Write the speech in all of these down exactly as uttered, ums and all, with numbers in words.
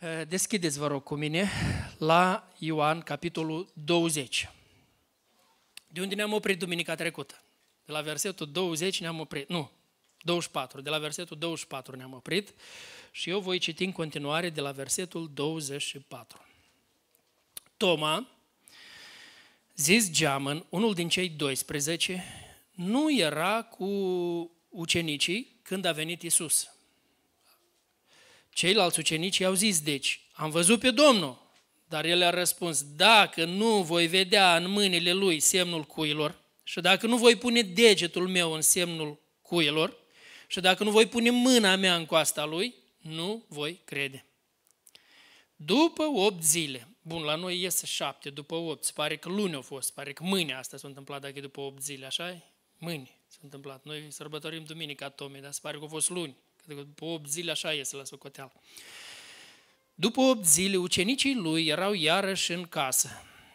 Deschideți, vă rog, cu mine la Ioan, capitolul douăzeci. De unde ne-am oprit duminica trecută? De la versetul douăzeci ne-am oprit, nu, douăzeci și patru, de la versetul douăzeci și patru ne-am oprit și eu voi citi în continuare de la versetul douăzeci și patru. Toma, zis Geamăn, unul din cei doisprezece, nu era cu ucenicii când a venit Iisus. Ceilalți ucenici i-au zis, deci, am văzut pe Domnul, dar el a răspuns, dacă nu voi vedea în mâinile lui semnul cuilor și dacă nu voi pune degetul meu în semnul cuilor și dacă nu voi pune mâna mea în coasta lui, nu voi crede. După opt zile, bun, la noi iese șapte, după opt, se pare că luni au fost, se pare că mâine asta s-a întâmplat, dacă e după opt zile, așa-i? Mâine s-a întâmplat. Noi sărbătorim duminica Tomei, dar se pare că a fost luni, că după opt zile așa iese la socoteală. După opt zile, ucenicii lui erau iarăși în casă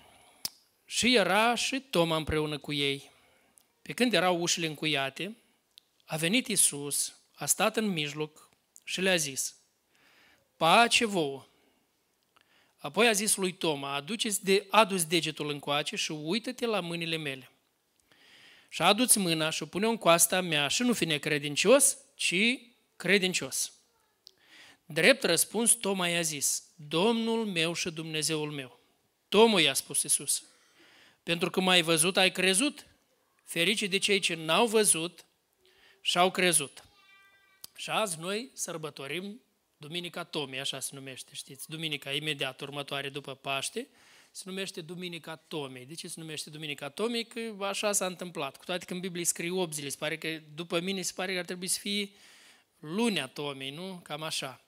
și era și Toma împreună cu ei. Pe când erau ușile încuiate, a venit Iisus, a stat în mijloc și le-a zis, pace vouă! Apoi a zis lui Toma, aduceți de, adu-ți degetul încoace și uită-te la mâinile mele. Și adu-ți mâna și pune-o în coasta mea și nu fi necredincios, ci credincios. Drept răspuns, Toma i-a zis, Domnul meu și Dumnezeul meu. Toma i-a spus Iisus, pentru că m-ai văzut, ai crezut? Ferice de cei ce n-au văzut și au crezut. Și azi noi sărbătorim Duminica Tomei, așa se numește, știți, duminica imediat următoare după Paște, se numește Duminica Tomei. De ce se numește Duminica Tomei? Că așa s-a întâmplat. Cu toate că în Biblie scrie opt zile, se pare că după mine se pare că ar trebui să fie lunea Tomei, nu? Cam așa.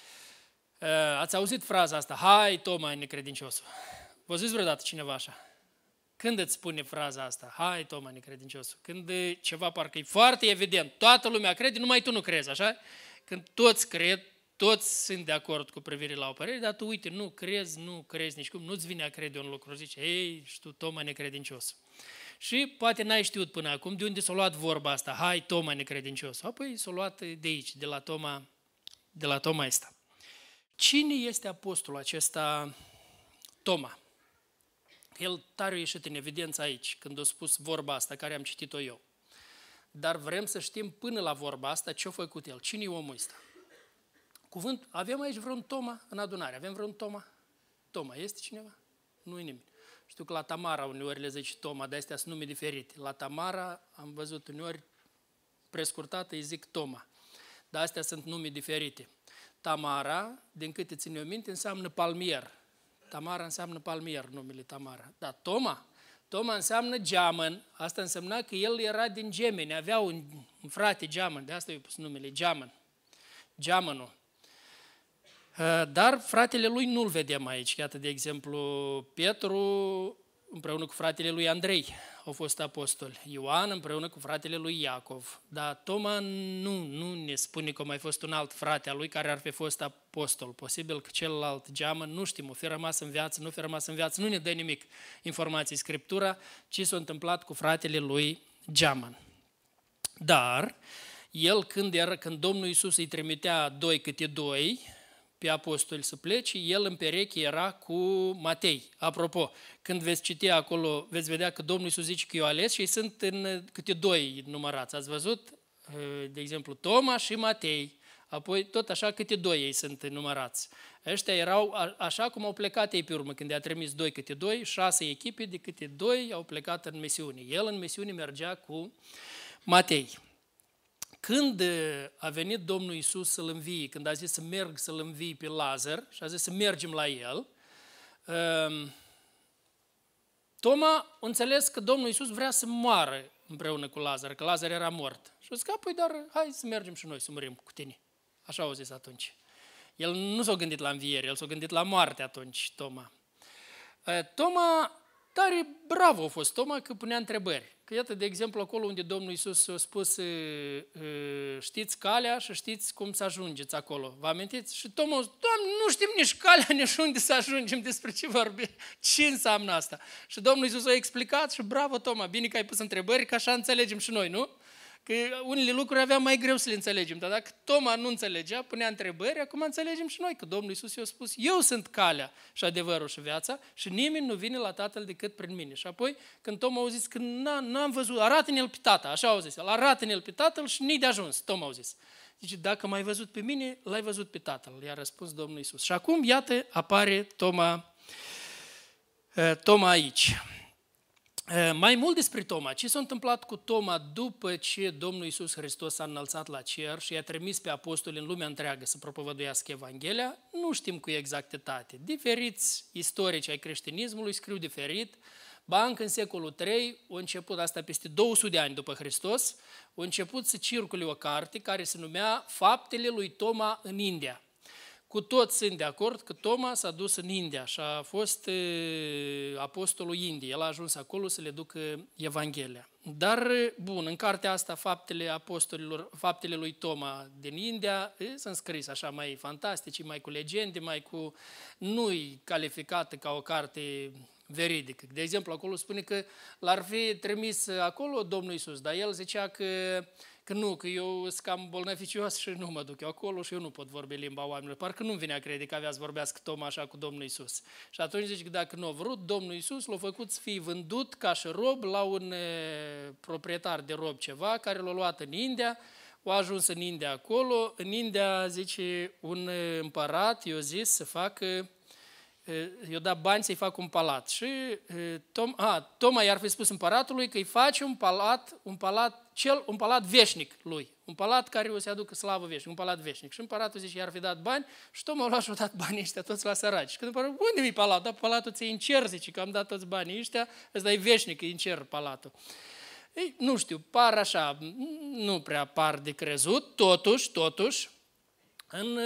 Ați auzit fraza asta, hai Toma, necredinciosul. V-a zis vreodată cineva așa? Când îți spune fraza asta, hai Toma, necredinciosul? Când ceva parcă e foarte evident, toată lumea crede, numai tu nu crezi, așa? Când toți cred, toți sunt de acord cu privire la o părere, dar tu uite, nu crezi, nu crezi nici cum, nu-ți vine a crede un lucru, zice, ei, și tu Toma, necredincios. Și poate n-ai știut până acum de unde s-a luat vorba asta, hai Toma, necredincios. Apoi s-a luat de aici, de la Toma, de la Toma ăsta. Cine este apostolul acesta Toma? El tare a ieșit în evidență aici, când a spus vorba asta, care am citit-o eu. Dar vrem să știm până la vorba asta ce a făcut el, cine e omul ăsta? Cuvânt, avem aici vreun Toma în adunare? Avem vreun Toma? Toma, este cineva? Nu e nimeni. Știu că la Tamara uneori le zice Toma, dar astea sunt nume diferite. La Tamara am văzut uneori prescurtată îi zic Toma. Dar astea sunt nume diferite. Tamara, din câte țin eu minte, înseamnă palmier. Tamara înseamnă palmier, numele Tamara. Dar Toma? Toma înseamnă Geamăn. Asta însemna că el era din Gemeni, avea un, un frate Geamăn, de asta i-a pus numele Geamăn. Geamănul. Dar fratele lui nu-l vedem aici. Iată, de exemplu, Petru împreună cu fratele lui Andrei au fost apostoli. Ioan împreună cu fratele lui Iacov. Dar Toma nu, nu ne spune că a mai fost un alt frate al lui care ar fi fost apostol. Posibil că celălalt Geamăn, nu știm, o fi rămas în viață, nu fi rămas în viață, nu ne dă nimic informații Scriptura, ci s-a întâmplat cu fratele lui Geamăn. Dar el când, era, când Domnul Iisus îi trimitea doi câte doi pe apostoli să plece, el în pereche era cu Matei. Apropo, când veți citi acolo, veți vedea că Domnul Iisus zice că i-a ales și ei sunt în câte doi numărați. Ați văzut? De exemplu, Toma și Matei. Apoi tot așa câte doi ei sunt numărați. Ăștia erau așa cum au plecat ei pe urmă, când i-a trimis doi câte doi, șase echipe de câte doi au plecat în misiune. El în misiune mergea cu Matei. Când a venit Domnul Iisus să-l învie, când a zis să merg să-l învii pe Lazar și a zis să mergem la el, Toma a înțeles că Domnul Iisus vrea să moară împreună cu Lazar, că Lazar era mort. Și a zis, păi, dar hai să mergem și noi să murim cu tine. Așa au zis atunci. El nu s-a gândit la înviere, el s-a gândit la moarte atunci, Toma. Toma, tare bravo a fost Toma că punea întrebări. Că iată, de exemplu, acolo unde Domnul Iisus a spus știți calea și știți cum să ajungeți acolo. Vă amintiți? Și Toma a zis, Doamne, nu știm nici calea, nici unde să ajungem, despre ce vorbim. Ce înseamnă asta? Și Domnul Iisus a explicat și bravo, Toma, bine că ai pus întrebări, că așa înțelegem și noi, nu? Că unele lucruri aveam mai greu să le înțelegem, dar dacă Toma nu înțelegea, punea întrebări, acum înțelegem și noi că Domnul Iisus i-a spus, eu sunt calea și adevărul și viața și nimeni nu vine la Tatăl decât prin mine. Și apoi, când Toma au zis că n-am văzut, arată-ne-l pe Tata, așa au zis, arată-ne-l pe Tatăl și ni de ajuns, Toma au zis. Zice, dacă m-ai văzut pe mine, l-ai văzut pe Tatăl, i-a răspuns Domnul Iisus. Și acum, iată, apare Toma, Toma aici. Mai mult despre Toma. Ce s-a întâmplat cu Toma după ce Domnul Iisus Hristos s-a înălțat la cer și i-a trimis pe apostoli în lumea întreagă să propovăduiască Evanghelia? Nu știm cu exactitate. Diferiți istorici ai creștinismului scriu diferit. Ba încă în secolul trei, a început, asta peste două sute de ani după Hristos, a început să circule o carte care se numea Faptele lui Toma în India. Cu toți sunt de acord că Toma s-a dus în India și a fost apostolul Indiei. El a ajuns acolo să le ducă Evanghelia. Dar, bun, în cartea asta, Faptele apostolilor, Faptele lui Toma din India, sunt scris așa mai fantastici, mai cu legende, mai cu... nu-i calificată ca o carte veridică. De exemplu, acolo spune că l-ar fi trimis acolo Domnul Iisus, dar el zicea că Că nu, că eu sunt cam bolnaficios și nu mă duc eu acolo și eu nu pot vorbi limba oamenilor. Parcă nu-mi vine a crede că avea să vorbească Toma așa cu Domnul Iisus. Și atunci zice că dacă nu a vrut, Domnul Iisus l-a făcut să fie vândut ca și rob la un e, proprietar de rob ceva, care l-a luat în India, a ajuns în India acolo. În India, zice, un împărat i-a zis să facă, i-a dat bani să-i facă un palat. Și Tom, a, Toma i-ar fi spus împăratului că îi face un palat, un palat, cel, un palat veșnic lui. Un palat care o să aducă slavă veșnic, un palat veșnic. Și împăratul zice, i-ar fi dat bani și Toma a luat și a dat banii ăștia toți la săraci. Și când împăratul, unde-i palat? Da, palatul ți-e în cer, zice, că am dat toți banii ăștia, ăsta e veșnic, e în cer palatul. Ei, nu știu, par așa, nu prea par de crezut, totuși, totuși, În,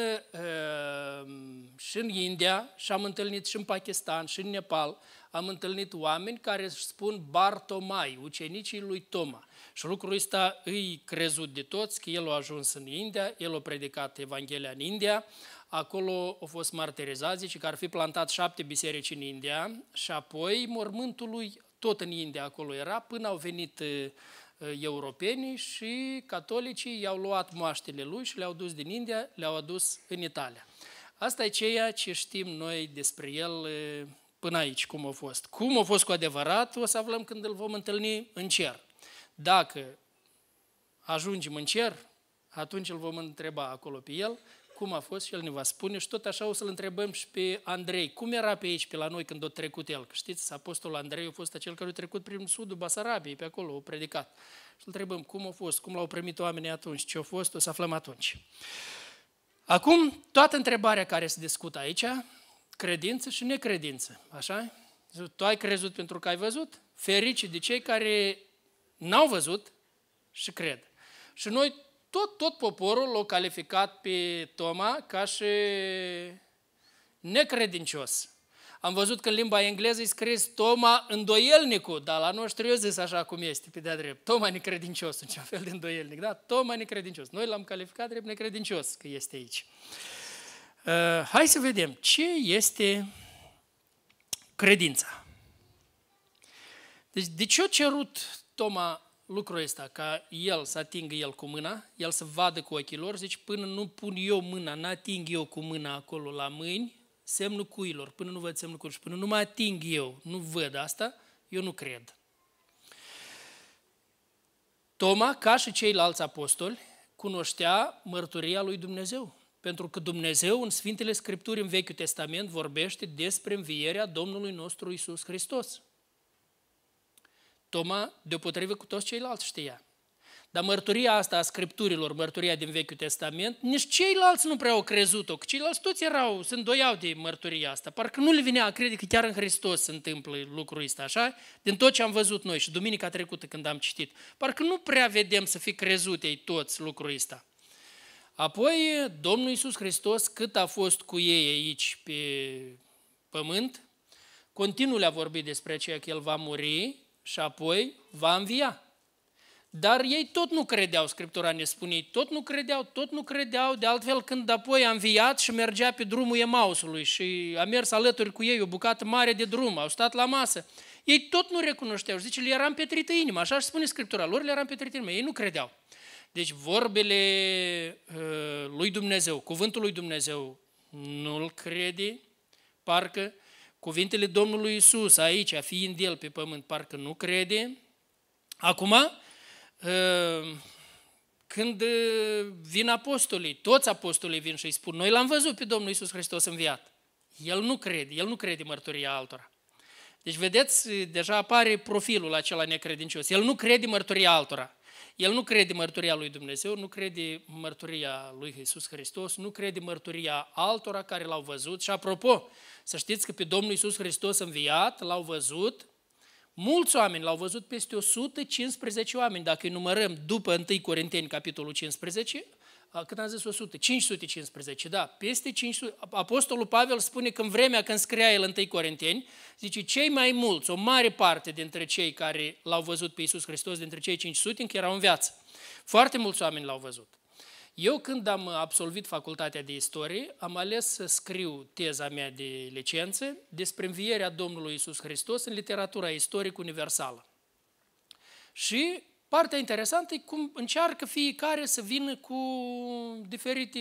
și în India, și am întâlnit și în Pakistan, și în Nepal, am întâlnit oameni care își spun Bartomai, ucenicii lui Toma. Și lucrul ăsta îi crezut de toți, că el a ajuns în India, el a predicat Evanghelia în India, acolo a fost martirizat, zice că ar fi plantat șapte biserici în India și apoi mormântul lui tot în India acolo era, până au venit europenii și catolicii i-au luat moaștele lui și le-au dus din India, le-au adus în Italia. Asta e ceea ce știm noi despre el până aici, cum a fost. Cum a fost cu adevărat, o să aflăm când îl vom întâlni în cer. Dacă ajungem în cer, atunci îl vom întreba acolo pe el, cum a fost și el ne va spune și tot așa o să-l întrebăm și pe Andrei. Cum era pe aici, pe la noi, când a trecut el? Că știți, apostolul Andrei a fost acel care a trecut prin sudul Basarabiei, pe acolo, a predicat. Și îl întrebăm cum a fost, cum l-au primit oamenii atunci, ce a fost, o să aflăm atunci. Acum, toată întrebarea care se discută aici, credință și necredință, așa? Tu ai crezut pentru că ai văzut? Ferici de cei care n-au văzut și cred. Și noi Tot, tot poporul l-a calificat pe Toma ca și necredincios. Am văzut că în limba engleză e scris Toma îndoielnicul, dar la nostru eu zis așa cum este, pe de-a drept. Toma necredincios, în ce fel de îndoielnic, da? Toma necredincios. Noi l-am calificat drept necredincios că este aici. Uh, hai să vedem ce este credința. Deci de ce a cerut Toma lucrul ăsta, ca el să atingă el cu mâna, el să vadă cu ochii lor, zice, până nu pun eu mâna, n-ating eu cu mâna acolo la mâini, semnul cuilor, până nu văd semnul cuilor, până nu mă ating eu, nu văd asta, eu nu cred. Toma, ca și ceilalți apostoli, cunoștea mărturia lui Dumnezeu, pentru că Dumnezeu în Sfintele Scripturi, în Vechiul Testament, vorbește despre învierea Domnului nostru Iisus Hristos. Toma, deopotrivă cu toți ceilalți, știa. Dar mărturia asta a Scripturilor, mărturia din Vechiul Testament, nici ceilalți nu prea au crezut-o, că ceilalți toți erau, se îndoiau de mărturia asta. Parcă nu le venea a crede că chiar în Hristos se întâmplă lucrul ăsta, așa? Din tot ce am văzut noi și duminica trecută când am citit. Parcă nu prea vedem să fi crezut ei toți lucrul ăsta. Apoi, Domnul Iisus Hristos, cât a fost cu ei aici pe pământ, continuu le-a vorbit despre aceea că El va muri și apoi va învia. Dar ei tot nu credeau, Scriptura ne spune, ei tot nu credeau, tot nu credeau, de altfel când apoi a înviat și mergea pe drumul Emausului și a mers alături cu ei o bucată mare de drum, au stat la masă, ei tot nu recunoșteau și zice, le era împetrită inima, așa își spune Scriptura, lor le era împetrită inima, ei nu credeau. Deci vorbele uh, lui Dumnezeu, cuvântul lui Dumnezeu nu-l crede, parcă cuvintele Domnului Iisus aici, fiind El pe pământ, parcă nu crede. Acum, când vin apostolii, toți apostolii vin și îi spun, noi l-am văzut pe Domnul Iisus Hristos înviat. El nu crede, el nu crede mărturia altora. Deci, vedeți, deja apare profilul acela necredincios. El nu crede mărturia altora. El nu crede mărturia lui Dumnezeu, nu crede mărturia lui Iisus Hristos, nu crede mărturia altora care l-au văzut. Și apropo, să știți că pe Domnul Iisus Hristos înviat l-au văzut mulți oameni, l-au văzut peste o sută cincisprezece oameni, dacă îi numărăm după întâi Corinteni, capitolul cincisprezece, cât am zis o sută? cinci sute cincisprezece, da, peste cinci sute. Apostolul Pavel spune că în vremea când scria el întâi Corinteni, zice, cei mai mulți, o mare parte dintre cei care l-au văzut pe Iisus Hristos, dintre cei cinci sute, încă erau în viață. Foarte mulți oameni l-au văzut. Eu când am absolvit facultatea de istorie, am ales să scriu teza mea de licență despre învierea Domnului Iisus Hristos în literatura istorică universală. Și partea interesantă e cum încearcă fiecare să vină cu diferite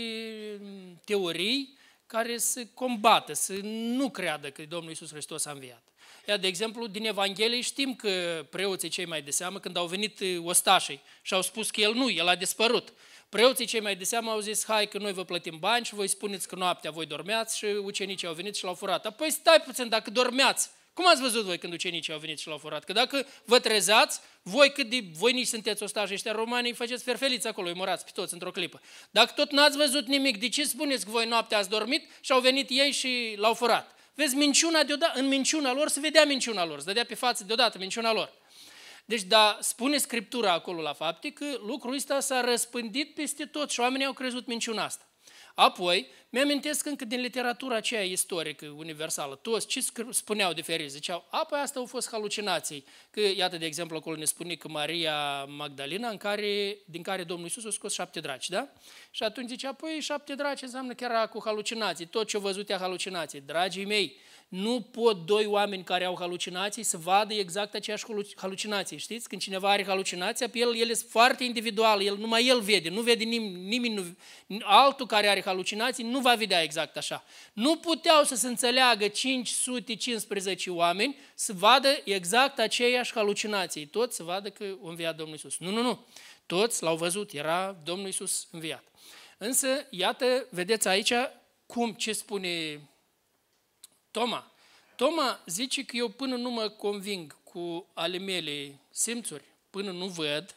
teorii care să combată, să nu creadă că Domnul Iisus Hristos a înviat. Ia, de exemplu, din Evanghelie știm că preoții cei mai de seamă, când au venit ostașii și au spus că El nu, El a dispărut. Preoții cei mai de seamă au zis, hai că noi vă plătim bani și voi spuneți că noaptea voi dormeați și ucenicii au venit și l-au furat. Apoi stai puțin, dacă dormeați, cum ați văzut voi când ucenicii au venit și l-au furat? Că dacă vă trezați, voi cât de voi nici sunteți ostași ăștia romani, îi faceți ferfeliți acolo, îi morați pe toți într-o clipă. Dacă tot n-ați văzut nimic, de ce spuneți că voi noaptea ați dormit și au venit ei și l-au furat? Vezi, minciuna deodată, în minciuna lor se vedea minciuna lor, se dădea pe față deodată minciuna lor. Deci, da, spune Scriptura acolo la Fapte că lucrul ăsta s-a răspândit peste tot și oamenii au crezut minciuna asta. Apoi, mi-amintesc încă din literatura aceea istorică, universală, toți ce spuneau diferit, ziceau, apoi asta au fost halucinații. Că, iată, de exemplu, acolo ne spune că Maria Magdalena, în care, din care Domnul Iisus a scos șapte draci, da? Și atunci zicea, păi șapte draci înseamnă că era cu halucinații, tot ce-a văzut e halucinații. Dragii mei, nu pot doi oameni care au halucinații să vadă exact aceeași halucinație. Știți? Când cineva are halucinația, pe el, el este foarte individual, el, numai el vede, nu vede nim, nimeni, nu, altul care are halucinații nu va vedea exact așa. Nu puteau să se înțeleagă cinci sute cincisprezece oameni să vadă exact aceeași halucinație. Toți să vadă că a înviat Domnul Iisus. Nu, nu, nu. Toți l-au văzut, era Domnul Iisus înviat. Însă, iată, vedeți aici cum, ce spune Toma. Toma zice că eu până nu mă conving cu ale mele simțuri, până nu văd,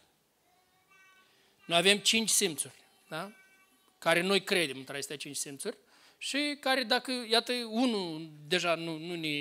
noi avem cinci simțuri, da? Care noi credem între acestea cinci simțuri și care dacă, iată, unul deja nu, nu, ne,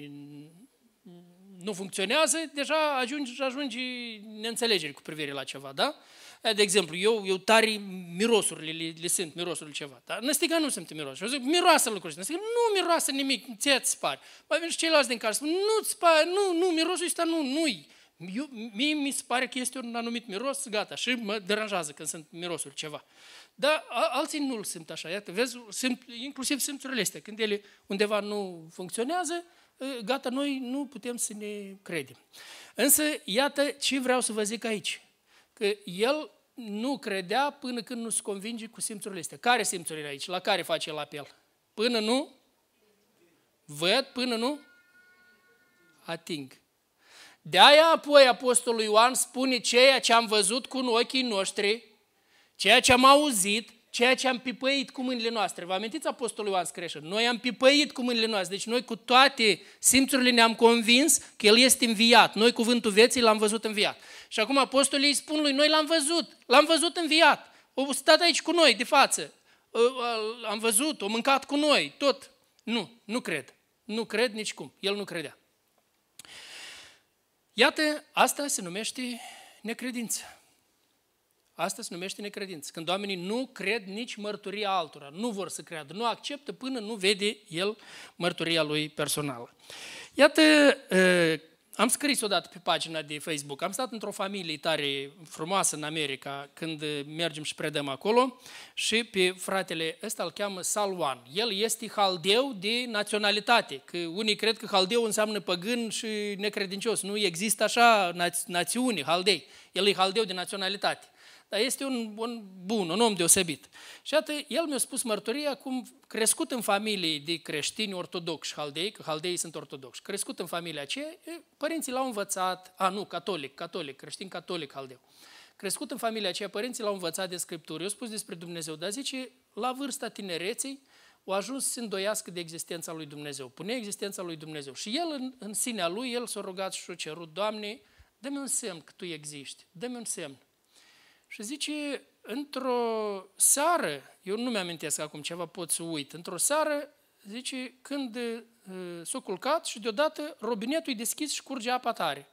nu funcționează, deja ajunge, ajunge neînțelegere cu privire la ceva, da? De exemplu, eu, eu tare mirosurile, le, le simt, mirosul ceva. Dar Năstiga nu simte mirosul. Eu zic, miroasă lucruri. Năstiga, nu miroasă nimic, ți-ți pare. Mai vin și ceilalți din care spun, nu-ți pare, nu, nu, mirosul ăsta nu, nu-i. Eu, mie mi se pare că este un anumit miros, gata, și mă deranjează când sunt mirosuri ceva. Dar alții nu-l simt așa, iată, vezi, simt, inclusiv simțurile astea, când ele undeva nu funcționează, gata, noi nu putem să ne credem. Însă, iată ce vreau să vă zic aici, că el nu credea până când nu se convinge cu simțurile astea. Care simțurile aici? La care face el apel? Până nu văd, până nu ating. De-aia apoi Apostolul Ioan spune ceea ce am văzut cu ochii noștri, ceea ce am auzit, ceea ce am pipăit cu mâinile noastre. Vă amintiți Apostolul Ioan scrie așa? Noi am pipăit cu mâinile noastre, deci noi cu toate simțurile ne-am convins că El este înviat. Noi cuvântul vieții l-am văzut înviat. Și acum apostolii îi spun lui, noi l-am văzut, l-am văzut înviat. O stat aici cu noi, de față. Am văzut, o mâncat cu noi, tot. Nu, nu cred. Nu cred nici cum. El nu credea. Iată, asta se numește necredință. Asta se numește necredință. Când oamenii nu cred nici mărturia altora, nu vor să creadă, nu acceptă până nu vede el mărturia lui personală. Iată, am scris odată pe pagina de Facebook, am stat într-o familie tare frumoasă în America când mergem și predăm acolo și pe fratele ăsta îl cheamă Salwan. El este haldeu de naționalitate, că unii cred că haldeu înseamnă păgân și necredincios. Nu există așa națiuni, haldei. El e haldeu de naționalitate. Dar este un, un bun, un om deosebit. Și atât, el mi-a spus mărturia cum crescut în familie de creștini ortodoxi haldei, că haldeii sunt ortodoxi, crescut în familia aceea, părinții l-au învățat, a nu, catolic, catolic, creștin catolic haldeu. Crescut în familia aceea, părinții l-au învățat de Scriptură, i-au spus despre Dumnezeu, dar zice, la vârsta tinereței, au ajuns să se îndoiască de existența lui Dumnezeu, pune existența lui Dumnezeu. Și el, în, în sinea lui, el s-a rugat și a cerut, Doamne, dă-mi un semn că Tu existi, dă-mi un semn. Și zice, într-o seară, eu nu mi-amintesc acum ceva, pot să uit, într-o seară, zice, când uh, s-a culcat și deodată robinetul e deschis și curge apa tare.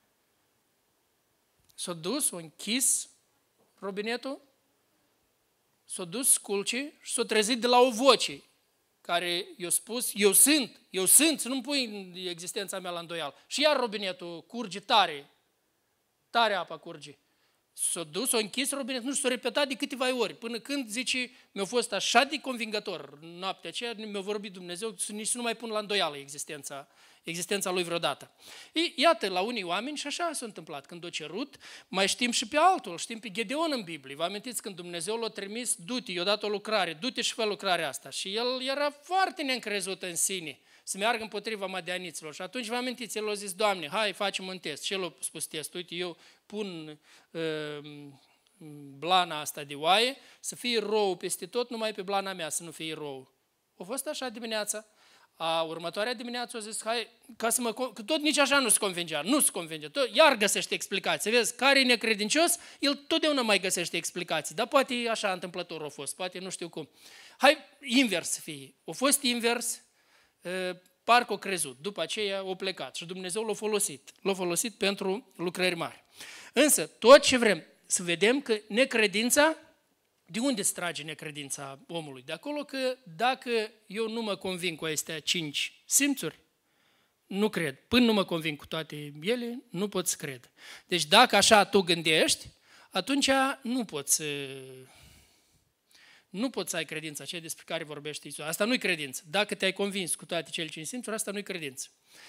S-a dus, s-a închis robinetul, s-a dus sculce și s-a trezit de la o voce care i-a spus, eu sunt, eu sunt, să nu-mi pui existența mea la îndoială. Și iar robinetul curge tare, tare apa curge. S-a dus, s-a închis robinetul, nu s-a repetat de câteva ori, până când, zice, mi-a fost așa de convingător noaptea aceea, mi-a vorbit Dumnezeu, nici să nu mai pun la îndoială existența, existența lui vreodată. I, iată, la unii oameni și așa s-a întâmplat. Când o cerut, mai știm și pe altul, știm pe Gedeon în Biblie. Vă amintiți când Dumnezeu l-a trimis, du-te, i-a dat o lucrare, du-te și fă lucrarea asta. Și el era foarte neîncrezut în sine, să meargă împotriva madianiților. Și atunci vă amintiți, el a zis, Doamne, hai, facem un test. Și el a spus test, uite, eu pun uh, blana asta de oaie, să fie rou peste tot, numai pe blana mea să nu fie rou. A fost așa dimineața. A următoarea dimineață a zis, hai, ca să mă, că tot nici așa nu se convingea, nu se convinge, tot, iar găsește explicații. Vezi, care e necredincios, el totdeauna mai găsește explicații, dar poate așa întâmplător a fost, poate nu știu cum. Hai, invers să fie. A fost invers, parcă o crezut, după aceea o plecat și Dumnezeu l-a folosit, l-a folosit pentru lucrări mari. Însă, tot ce vrem să vedem că necredința, de unde se trage necredința omului? De acolo că dacă eu nu mă convin cu acestea cinci simțuri, nu cred. Până nu mă convin cu toate ele, nu pot să cred. Deci dacă așa tu gândești, atunci nu poți să, nu poți să ai credința aceea despre care vorbește Iisus. Asta nu-i credință. Dacă te-ai convins cu toate cele cinci simțuri, asta nu-i credință.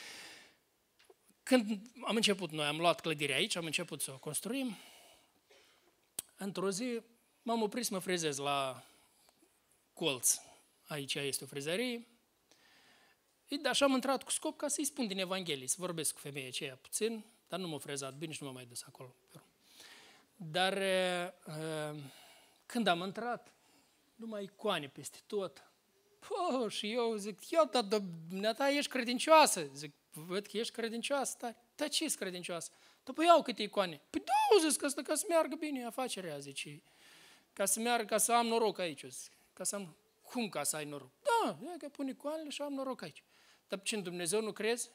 Când am început noi, am luat clădirea aici, am început să o construim, într-o zi m-am oprit să mă frezez la colț. Aici este o frezărie. Și așa am intrat cu scop ca să-i spun din Evanghelie, să vorbesc cu femeia aceea puțin, dar nu m-a frezat bine și nu m-am mai dus acolo. Dar când am intrat, numai icoane peste tot. Po, și eu zic, eu, dar dumneata ești credincioasă. Zic, văd că ești credincioasă tare. Dar ce ești credincioasă? Dar păi iau câte icoane. Păi da, zic, că asta ca să meargă bine afacerea, zice. Ca să meargă, ca să am noroc aici. Ca să am... Cum ca să ai noroc? Da, ia că pun icoanele și am noroc aici. Dar ce, în Dumnezeu nu crezi?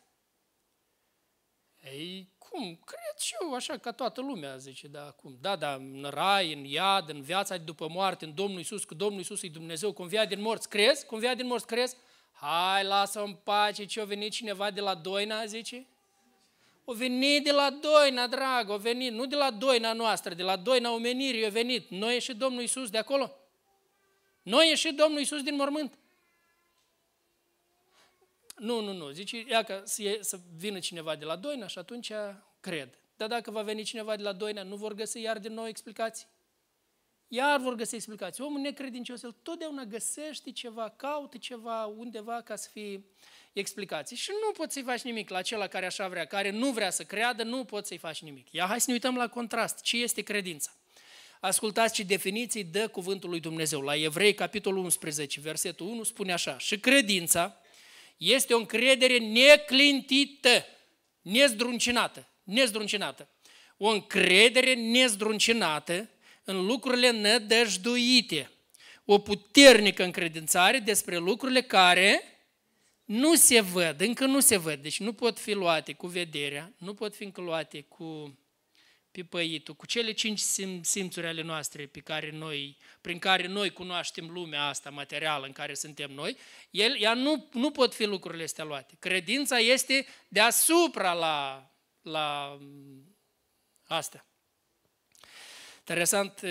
Ei, cum? Cred și eu, așa ca toată lumea, zice, da, cum? Da, da, în rai, în iad, în viața după moarte, în Domnul Iisus, că Domnul Iisus e Dumnezeu, cum via din morți, crezi? Cum via din morți, crezi? Hai, lasă-o în pace, ce-o venit cineva de la Doina, zice? O venit de la Doina, dragă, o venit, nu de la Doina noastră, de la Doina omenirii o venit. Noi e și Domnul Iisus de acolo. Noi e și Domnul Iisus din mormânt. Nu, nu, nu, zice, ia că să vină cineva de la Doina și atunci cred. Dar dacă va veni cineva de la Doina, nu vor găsi iar din nou explicații? Iar vor găsi explicații. Omul necredincios, el totdeauna găsește ceva, caută ceva undeva ca să fie explicații. Și nu poți să-i faci nimic la acela care așa vrea, care nu vrea să creadă, nu poți să-i faci nimic. Ia hai să ne uităm la contrast. Ce este credința? Ascultați ce definiții dă cuvântul lui Dumnezeu. La Evrei, capitolul unsprezece, versetul unu, spune așa. Și credința este o încredere neclintită, nezdruncinată, nezdruncinată. O încredere nezdruncinată în lucrurile nădăjduite. O puternică încredințare despre lucrurile care nu se văd, încă nu se văd. Deci nu pot fi luate cu vederea, nu pot fi încă luate cu pipăitul, cu cele cinci sim, simțuri ale noastre pe care noi, prin care noi cunoaștem lumea asta materială în care suntem noi, el, ea nu, nu pot fi lucrurile astea luate. Credința este deasupra la, la astea. Interesant,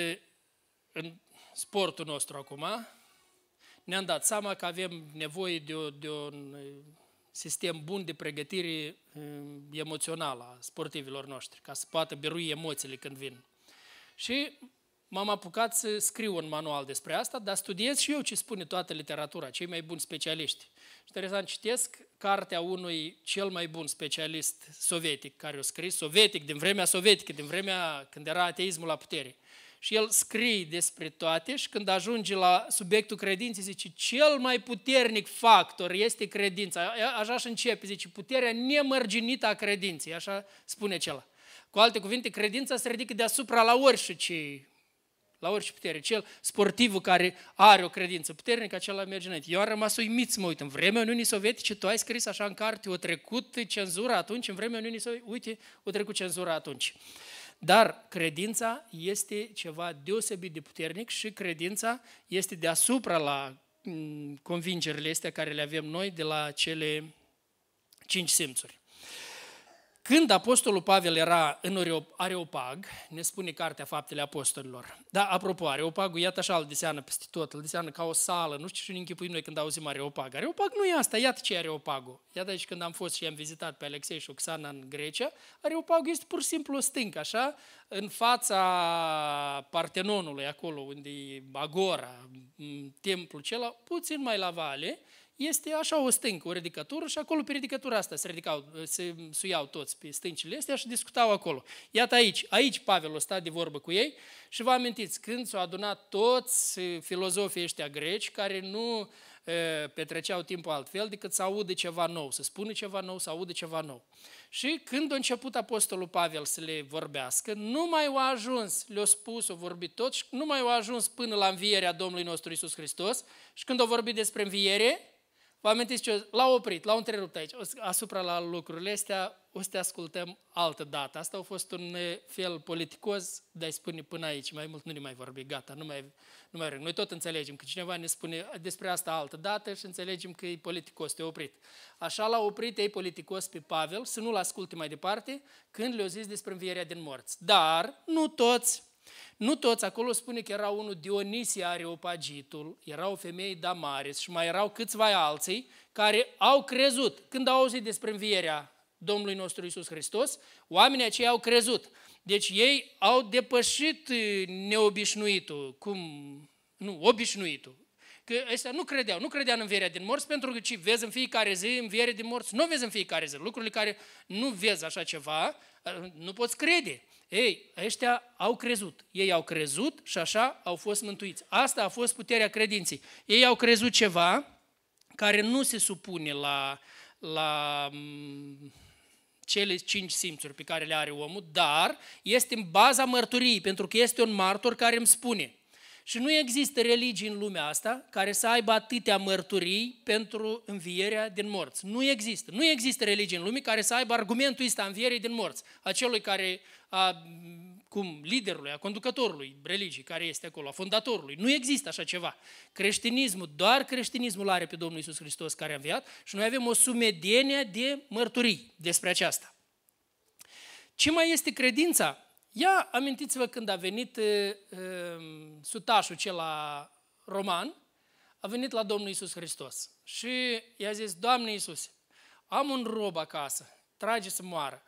în sportul nostru acum, ne-am dat seama că avem nevoie de, o, de un sistem bun de pregătire emoțională a sportivilor noștri, ca să poată birui emoțiile când vin. Și m-am apucat să scriu un manual despre asta, dar studiez și eu ce spune toată literatura, cei mai buni specialiști. Și interesant, citesc cartea unui cel mai bun specialist sovietic care a scris, sovietic, din vremea sovietică, din vremea când era ateismul la putere. Și el scrie despre toate și când ajunge la subiectul credinței, zice, cel mai puternic factor este credința. Așa și începe, zice, puterea nemărginită a credinței, așa spune acela. Cu alte cuvinte, credința se ridică deasupra la orice, la orice putere. Cel sportivul care are o credință puternică, acela merge înainte. Eu am rămas uimit să mă uit. În vremea Uniunii Sovietice, tu ai scris așa în carte, o trecut cenzura atunci, în vremea Uniunii Sovietice, uite, o trecut cenzura atunci. Dar credința este ceva deosebit de puternic și credința este deasupra la convingerile astea care le avem noi de la cele cinci simțuri. Când apostolul Pavel era în Areopag, ne spune cartea Faptele Apostolilor. Da, apropo, Areopagul, iată așa, îl deseană peste tot, îl deseană ca o sală, nu știu ce ne închipuim noi când auzim Areopag. Areopag nu e asta, iată ce e Areopagul. Iată aici când am fost și am vizitat pe Alexei și Oxana în Grecia, Areopagul este pur și simplu o stâncă, așa, în fața Partenonului, acolo unde e Agora, templul acela, puțin mai la vale, este așa o stâncă, o ridicătură și acolo pe ridicătura asta se ridicau, se suiau toți pe stâncile astea și discutau acolo. Iată aici, aici Pavel a stat de vorbă cu ei și vă amintiți, când s-au adunat toți filozofii ăștia greci care nu e, petreceau timpul altfel decât să audă ceva nou, să spună ceva nou, să audă ceva nou. Și când a început apostolul Pavel să le vorbească, nu mai au ajuns, le-a spus, au vorbit tot și nu mai au ajuns până la învierea Domnului nostru Iisus Hristos și când au vorbit despre înviere, vă amintiți ce l-au oprit, l-au întrerupt aici, asupra la lucrurile astea, o să te ascultăm altă dată. Asta a fost un fel politicos, de a spune până aici, mai mult nu ne mai vorbi, gata, nu mai, nu mai rând. Noi tot înțelegem că cineva ne spune despre asta altă dată și înțelegem că e politicos, te-a oprit. Așa l-a oprit ei politicos pe Pavel, să nu-l asculte mai departe, când le-a zis despre învierea din morți. Dar nu toți. Nu toți, acolo spune că era unul Dionisie Areopagitul, era o femeie Damaris și mai erau câțiva alții care au crezut. Când au auzit despre învierea Domnului nostru Iisus Hristos, oamenii aceia au crezut. Deci ei au depășit neobișnuitul, cum, nu, obișnuitul. Că ăștia nu credeau, nu credeau în învierea din morți, pentru că ce vezi în fiecare zi înviere din morți, nu vezi în fiecare zi. Lucrurile care nu vezi așa ceva, nu poți crede. Ei, ăștia au crezut. Ei au crezut și așa au fost mântuiți. Asta a fost puterea credinței. Ei au crezut ceva care nu se supune la, la cele cinci simțuri pe care le are omul, dar este în baza mărturiei, pentru că este un martor care îmi spune. Și nu există religie în lumea asta care să aibă atâtea mărturii pentru învierea din morți. Nu există. Nu există religie în lume care să aibă argumentul ăsta învierii din morți. A celui care, a, cum, liderului, a conducătorului religii care este acolo, a fondatorului. Nu există așa ceva. Creștinismul, doar creștinismul are pe Domnul Iisus Hristos care a înviat și noi avem o sumedenie de mărturii despre aceasta. Ce mai este credința? Ia, amintiți-vă când a venit uh, sutașul acela roman, a venit la Domnul Iisus Hristos și i-a zis, Doamne Iisuse, am un rob acasă, trage să moară.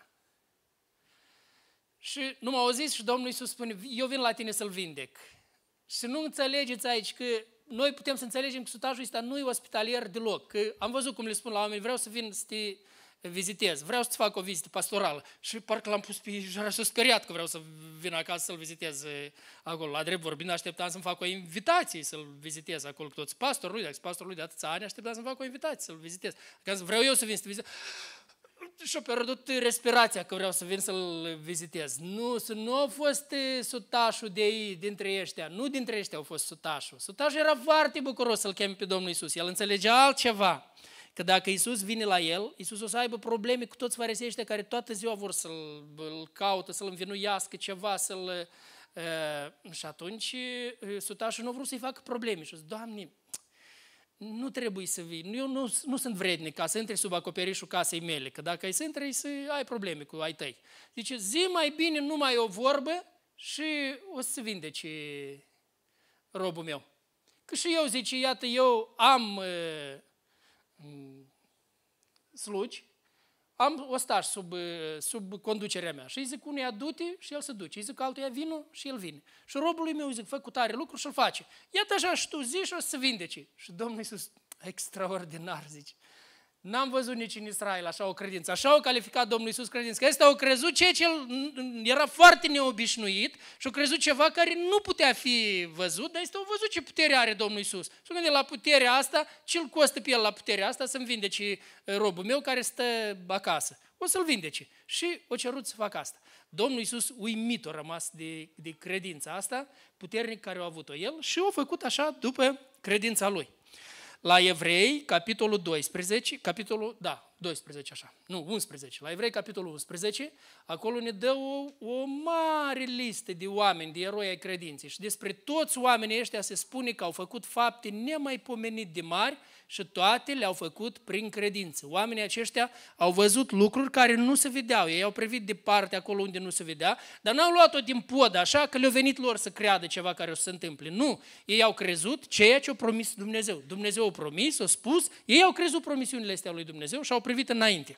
Și nu m-a auzit și Domnul Iisus spune, eu vin la tine să-l vindec. Și să nu înțelegeți aici că noi putem să înțelegem că sutașul ăsta nu e ospitalier deloc, că am văzut cum le spun la oameni, vreau să vin să te vizitez, vreau să-ți fac o vizită pastorală și parcă l-am pus pe jara și-a speriat că vreau să vin acasă să-l vizitez acolo. La drept vorbind, așteptam să-mi fac o invitație să-l vizitez acolo cu toți pastorul, dacă pastorul de atâția ani, așteptam să-mi fac o invitație să-l vizitez. Că vreau eu să vin să te vizitez. Și-a pierdut respirația că vreau să vin să-l vizitez. Nu, nu a fost sutașul de ei, dintre ăștia, nu dintre ăștia au fost sutașul. Sutașul era foarte bucuros să-l cheme pe Domnul Iisus, el înțelegea altceva. că dacă Iisus vine la el, Iisus o să aibă probleme cu toți farisei ăștia care toată ziua vor să-l îl caută, să-l învinuiască ceva, să-l... Uh, și atunci uh, sutașul nu a vrut să-i facă probleme și a zis, Doamne, nu trebuie să vii, eu nu, nu sunt vrednic ca să intri sub acoperișul casei mele, că dacă ai să intri, să ai probleme cu ai tăi. Zice, zi mai bine numai o vorbă și o să se vindece robul meu. Că și eu, zice, iată, eu am uh, slugi, am ostași sub, sub conducerea mea. Și îi zic unuia du-te și el se duce. Îi zic altuia vină și el vine. Și robului meu îi zic, fă cu tare lucru și îl face. Iată așa și tu zi și o să se vindece. Și Domnul Iisus, extraordinar, zice. N-am văzut nici în Israel așa o credință. Așa o calificat Domnul Iisus credință. Că ăsta au crezut ceea ce era foarte neobișnuit și au crezut ceva care nu putea fi văzut, dar este au văzut ce putere are Domnul Iisus. Și gândit la puterea asta, ce-l costă pe el la puterea asta să-mi vindece robul meu care stă acasă. O să-l vindece. Și o cerut să facă asta. Domnul Iisus uimit a rămas de, de credința asta puternic care a avut-o el și a făcut așa după credința lui. La Evrei, capitolul doisprezece, capitolul, da, doisprezece așa, nu, unsprezece, la Evrei, capitolul unsprezece, acolo ne dă o, o mare listă de oameni, de eroi ai credinței și despre toți oamenii ăștia se spune că au făcut fapte nemaipomenit de mari și toate le-au făcut prin credință. Oamenii aceștia au văzut lucruri care nu se vedeau, ei au privit departe acolo unde nu se vedea, dar n-au luat-o din pod așa că le-a venit lor să creadă ceva care o să se întâmple. Nu, ei au crezut ceea ce a promis Dumnezeu. Dumnezeu a promis, a spus, ei au crezut promisiunile astea lui Dumnezeu și au privit înainte.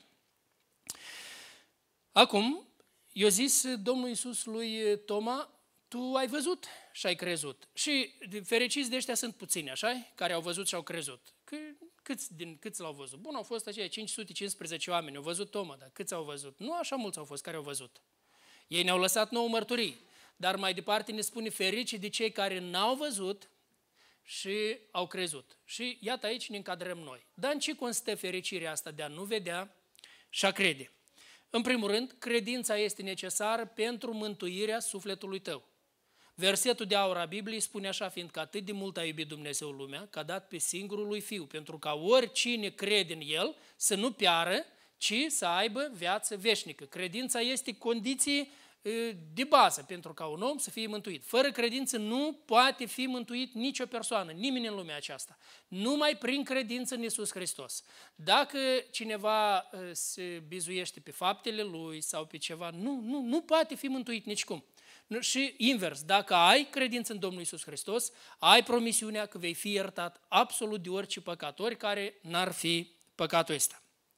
Acum, i-a zis Domnul Iisus lui Toma, tu ai văzut și ai crezut. Și fericiți de ăștia sunt puțini, așa, care au văzut și au crezut. Că, câți, din, câți l-au văzut? Bun, au fost aceia cinci sute cincisprezece oameni, au văzut Toma, dar câți au văzut? Nu așa mulți au fost care au văzut. Ei ne-au lăsat nouă mărturii, dar mai departe ne spune ferici de cei care n-au văzut și au crezut. Și iată aici ne încadrăm noi. Dar în ce constă fericirea asta de a nu vedea și a crede? În primul rând, credința este necesară pentru mântuirea sufletului tău. Versetul de aur a Bibliei spune așa, fiindcă atât de mult a iubit Dumnezeu lumea, că a dat pe singurul lui Fiu, pentru ca oricine crede în El să nu piară, ci să aibă viață veșnică. Credința este condiție de bază pentru ca un om să fie mântuit. Fără credință nu poate fi mântuit nicio persoană, nimeni în lumea aceasta. Numai prin credință în Iisus Hristos. Dacă cineva se bizuiește pe faptele lui sau pe ceva, nu, nu, nu poate fi mântuit nicicum. Și invers, dacă ai credință în Domnul Iisus Hristos, ai promisiunea că vei fi iertat absolut de orice păcatori care n-ar fi păcatul ăsta.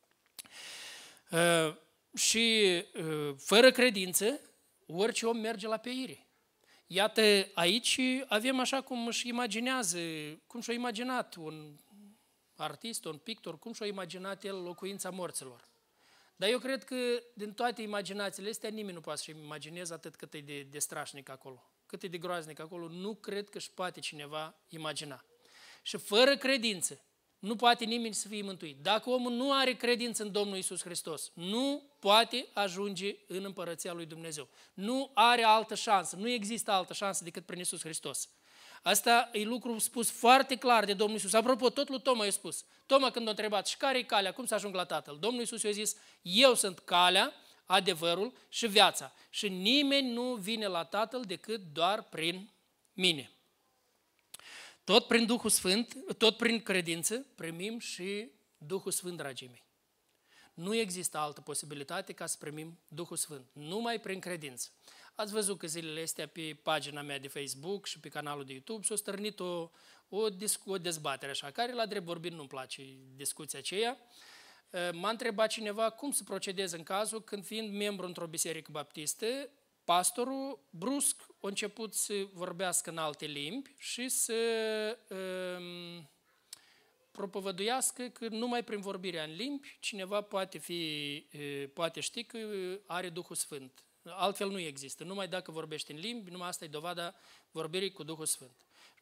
Uh, și uh, fără credință, orice om merge la peire. Iată, aici avem așa cum își imaginează, cum și-a imaginat un artist, un pictor, cum și-a imaginat el locuința morților. Dar eu cred că din toate imaginațiile astea nimeni nu poate să-și imagineze atât cât e de, de strașnic acolo, cât e de groaznic acolo, nu cred că își poate cineva imagina. Și fără credință nu poate nimeni să fie mântuit. Dacă omul nu are credință în Domnul Iisus Hristos, nu poate ajunge în Împărăția lui Dumnezeu. Nu are altă șansă, nu există altă șansă decât prin Iisus Hristos. Asta e lucru spus foarte clar de Domnul Iisus. Apropo, tot lui Toma i-a spus. Toma când a întrebat, și care e calea, cum să ajung la Tatăl? Domnul Iisus i-a zis, eu sunt calea, adevărul și viața. Și nimeni nu vine la Tatăl decât doar prin mine. Tot prin Duhul Sfânt, tot prin credință, primim și Duhul Sfânt, dragii mei. Nu există altă posibilitate ca să primim Duhul Sfânt, numai prin credință. Ați văzut că zilele astea pe pagina mea de Facebook și pe canalul de YouTube s-a stârnit o, o, o dezbatere așa, care la drept vorbind nu-mi place discuția aceea. M-a întrebat cineva cum să procedez în cazul când, fiind membru într-o biserică baptistă, pastorul brusc a început să vorbească în alte limbi și să um, propovăduiască că numai prin vorbirea în limbi cineva poate, fi, poate ști că are Duhul Sfânt. Altfel nu există. Numai dacă vorbești în limbi, numai asta e dovada vorbirii cu Duhul Sfânt. Și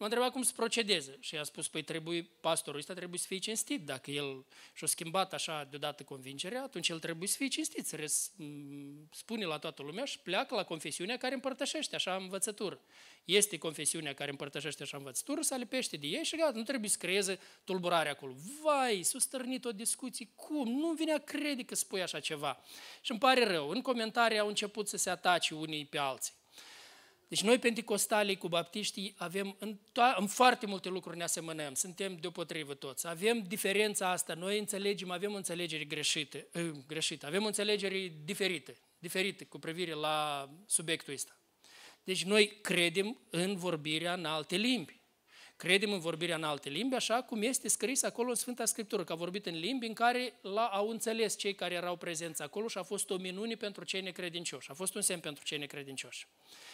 m-a întrebat cum să procedeze și a spus, păi trebuie, pastorul ăsta trebuie să fie cinstit. Dacă el și-a schimbat așa deodată convingerea, atunci el trebuie să fie cinstit, să res, spune la toată lumea și pleacă la confesiunea care împărtășește așa învățătură. Este confesiunea care împărtășește așa învățătură, să alipește de ei și gata, nu trebuie să creeze tulburare acolo. Vai, s-a stârnit o discuție, cum? Nu vine a crede că spui așa ceva. Și îmi pare rău, în comentarii au început să se atace unii pe alții. Deci noi, penticostalii cu baptiștii, avem în, to- în foarte multe lucruri ne asemănăm, suntem deopotrivă toți. Avem diferența asta, noi înțelegem, avem o înțelegere greșită, uh, greșită, avem o înțelegere diferită, diferită cu privire la subiectul ăsta. Deci noi credem în vorbirea în alte limbi. Credem în vorbirea în alte limbi, așa cum este scris acolo în Sfânta Scriptură, că a vorbit în limbi în care l-au înțeles cei care erau prezenți acolo și a fost o minune pentru cei necredincioși, a fost un semn pentru cei necredincioși.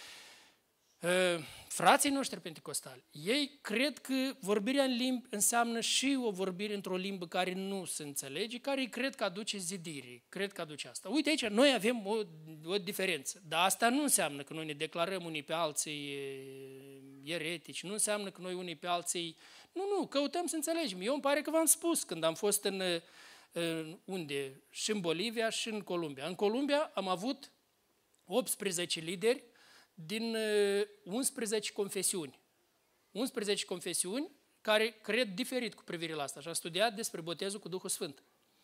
Frații noștri penticostali, ei cred că vorbirea în limbi înseamnă și o vorbire într-o limbă care nu se înțelege, care cred că aduce zidire, cred că aduce asta. Uite aici, noi avem o, o diferență, dar asta nu înseamnă că noi ne declarăm unii pe alții eretici, nu înseamnă că noi unii pe alții... Nu, nu, căutăm să înțelegem. Eu îmi pare că v-am spus când am fost în, în unde? Și în Bolivia și în Columbia. În Columbia am avut optsprezece lideri din unsprezece confesiuni. unsprezece confesiuni care cred diferit cu privire la asta și am studiat despre botezul cu Duhul Sfânt.